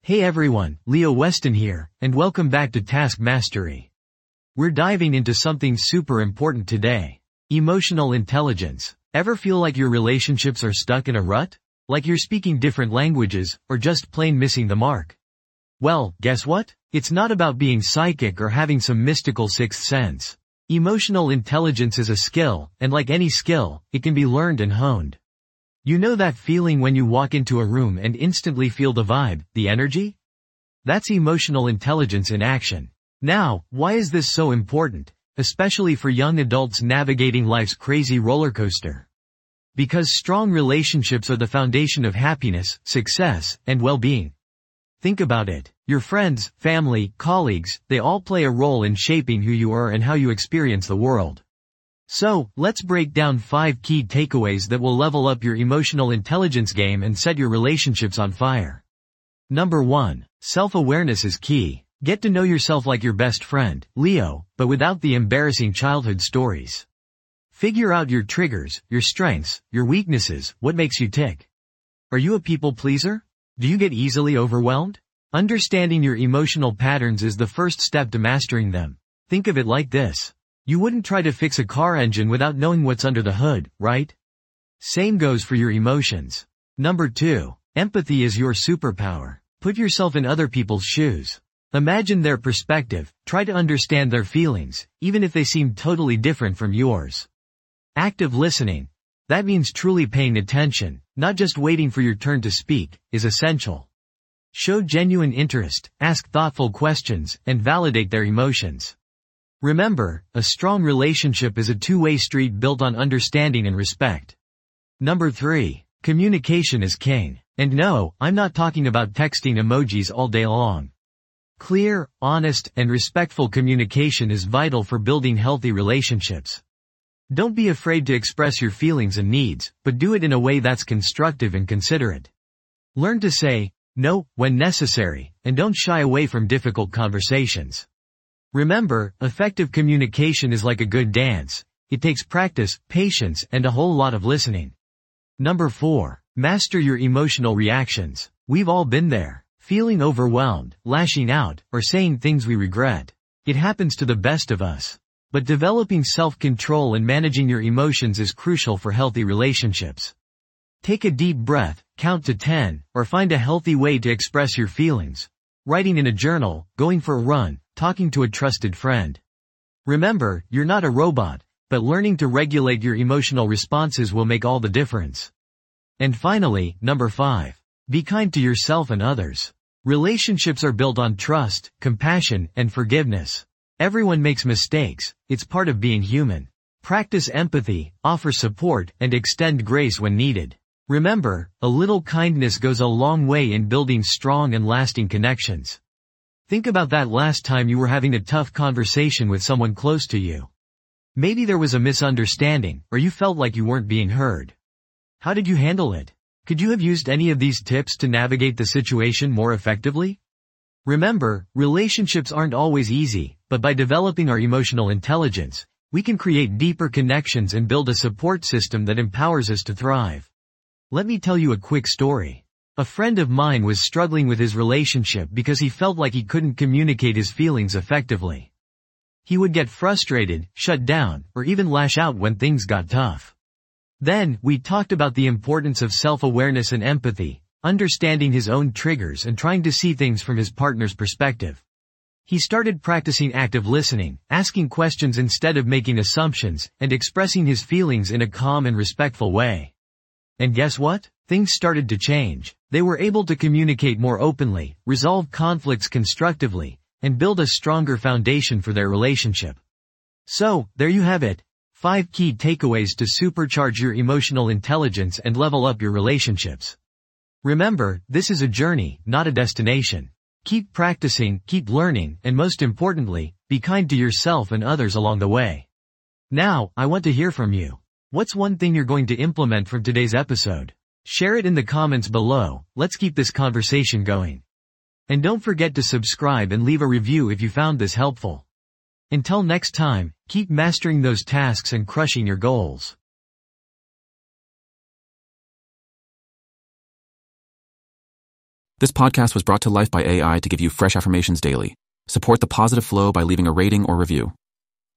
Hey everyone, Leo Weston here, and welcome back to Task Mastery. We're diving into something super important today. Emotional intelligence. Ever feel like your relationships are stuck in a rut? Like you're speaking different languages, or just plain missing the mark? Well, guess what? It's not about being psychic or having some mystical sixth sense. Emotional intelligence is a skill, and like any skill, it can be learned and honed. You know that feeling when you walk into a room and instantly feel the vibe, the energy? That's emotional intelligence in action. Now, why is this so important, especially for young adults navigating life's crazy roller coaster? Because strong relationships are the foundation of happiness, success, and well-being. Think about it. Your friends, family, colleagues, they all play a role in shaping who you are and how you experience the world. So, let's break down 5 key takeaways that will level up your emotional intelligence game and set your relationships on fire. Number 1. Self-awareness is key. Get to know yourself like your best friend, Leo, but without the embarrassing childhood stories. Figure out your triggers, your strengths, your weaknesses, what makes you tick. Are you a people pleaser? Do you get easily overwhelmed? Understanding your emotional patterns is the first step to mastering them. Think of it like this. You wouldn't try to fix a car engine without knowing what's under the hood, right? Same goes for your emotions. Number 2. Empathy is your superpower. Put yourself in other people's shoes. Imagine their perspective, try to understand their feelings, even if they seem totally different from yours. Active listening. That means truly paying attention, not just waiting for your turn to speak, is essential. Show genuine interest, ask thoughtful questions, and validate their emotions. Remember, a strong relationship is a two-way street built on understanding and respect. Number 3. Communication is king. And no, I'm not talking about texting emojis all day long. Clear, honest, and respectful communication is vital for building healthy relationships. Don't be afraid to express your feelings and needs, but do it in a way that's constructive and considerate. Learn to say no when necessary, and don't shy away from difficult conversations. Remember, effective communication is like a good dance. It takes practice, patience, and a whole lot of listening. Number 4. Master your emotional reactions. We've all been there. Feeling overwhelmed, lashing out, or saying things we regret. It happens to the best of us. But developing self-control and managing your emotions is crucial for healthy relationships. Take a deep breath, count to 10, or find a healthy way to express your feelings. Writing in a journal, going for a run, talking to a trusted friend. Remember, you're not a robot, but learning to regulate your emotional responses will make all the difference. And finally, number 5. Be kind to yourself and others. Relationships are built on trust, compassion, and forgiveness. Everyone makes mistakes, it's part of being human. Practice empathy, offer support, and extend grace when needed. Remember, a little kindness goes a long way in building strong and lasting connections. Think about that last time you were having a tough conversation with someone close to you. Maybe there was a misunderstanding, or you felt like you weren't being heard. How did you handle it? Could you have used any of these tips to navigate the situation more effectively? Remember, relationships aren't always easy, but by developing our emotional intelligence, we can create deeper connections and build a support system that empowers us to thrive. Let me tell you a quick story. A friend of mine was struggling with his relationship because he felt like he couldn't communicate his feelings effectively. He would get frustrated, shut down, or even lash out when things got tough. Then, we talked about the importance of self-awareness and empathy, understanding his own triggers and trying to see things from his partner's perspective. He started practicing active listening, asking questions instead of making assumptions, and expressing his feelings in a calm and respectful way. And guess what? Things started to change. They were able to communicate more openly, resolve conflicts constructively, and build a stronger foundation for their relationship. So, there you have it. 5 key takeaways to supercharge your emotional intelligence and level up your relationships. Remember, this is a journey, not a destination. Keep practicing, keep learning, and most importantly, be kind to yourself and others along the way. Now, I want to hear from you. What's one thing you're going to implement from today's episode? Share it in the comments below. Let's keep this conversation going. And don't forget to subscribe and leave a review if you found this helpful. Until next time, keep mastering those tasks and crushing your goals. This podcast was brought to life by AI to give you fresh affirmations daily. Support the positive flow by leaving a rating or review.